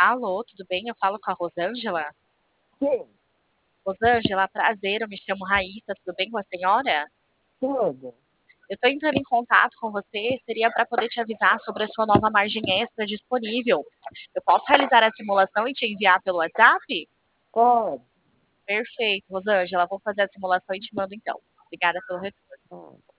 Alô, tudo bem? Eu falo com a Rosângela. Sim, Rosângela, prazer, eu me chamo Raíssa, tudo bem com a senhora? tudo. Eu estou entrando em contato com você, seria para poder te avisar sobre a sua nova margem extra disponível. Eu posso realizar a simulação e te enviar pelo WhatsApp? Pode. Perfeito, Rosângela, vou fazer a simulação e te mando então. Obrigada pelo retorno. Pode.